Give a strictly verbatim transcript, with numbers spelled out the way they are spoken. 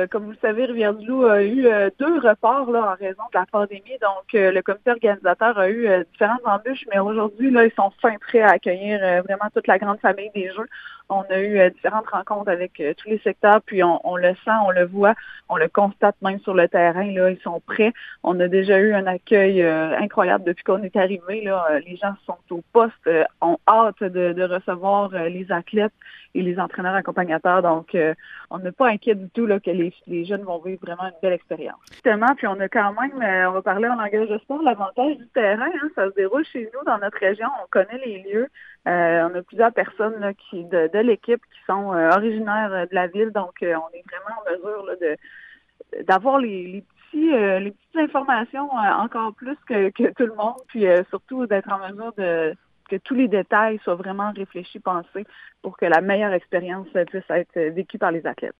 euh, comme vous le savez, Rivière-du-Loup a eu euh, deux reports là, en raison de la pandémie. Donc, euh, le comité organisateur a eu euh, différentes embûches, mais aujourd'hui, là, ils sont fin prêts à accueillir euh, vraiment toute la grande famille des Jeux. On a eu euh, différentes rencontres avec euh, tous les secteurs, puis on, on le sent, on le voit, on le constate même sur le terrain. Là, ils sont prêts. On a déjà eu un accueil euh, incroyable depuis qu'on est arrivé. Là, Euh, les gens sont au poste, euh, ont hâte de, de recevoir euh, les athlètes et les entraîneurs accompagnateurs. Donc, euh, on n'est pas inquiet du tout là, que les, les jeunes vont vivre vraiment une belle expérience. Justement, puis on a quand même, euh, on va parler en langage de sport, l'avantage du terrain. Hein, ça se déroule chez nous dans notre région. On connaît les lieux. Euh, on a plusieurs personnes là, qui de, de l'équipe qui sont euh, originaires euh, de la ville. Donc, euh, on est vraiment en mesure là, de d'avoir les, les petits euh, les petites informations euh, encore plus que, que tout le monde. Puis euh, surtout d'être en mesure de que tous les détails soient vraiment réfléchis, pensés pour que la meilleure expérience puisse être vécue par les athlètes.